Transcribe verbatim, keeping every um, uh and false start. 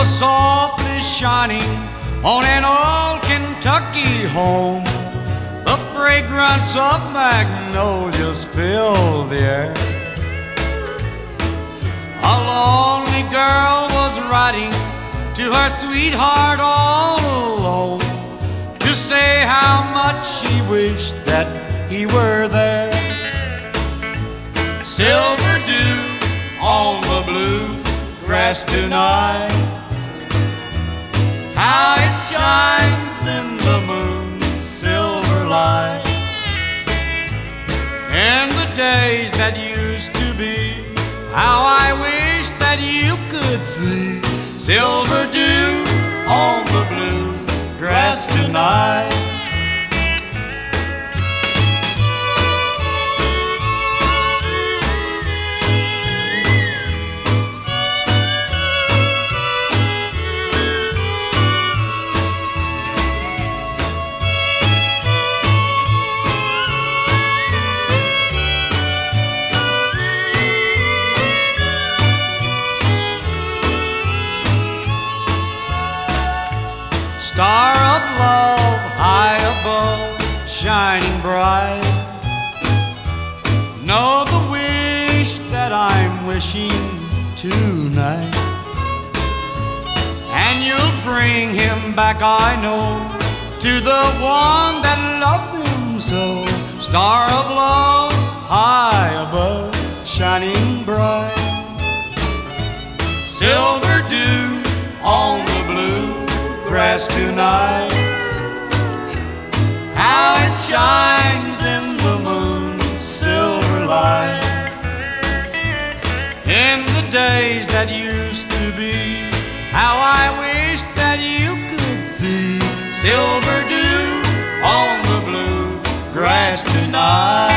was softly shining on an old Kentucky home. The fragrance of magnolias filled the air. A lonely girl was writing to her sweetheart all alone to say how much she wished that he were there. Silver dew on the blue grass tonight, how it shines in the moon's silver light. In the days that used to be, how I wish that you could see silver dew on the blue grass tonight. Star of love high above, shining bright. Know the wish that I'm wishing tonight. And you'll bring him back, I know, to the one that loves him so. Star of love high above, shining bright. Silver dew on the blue grass tonight, how it shines in the moon's silver light. In the days that used to be, how I wish that you could see silver dew on the blue grass tonight.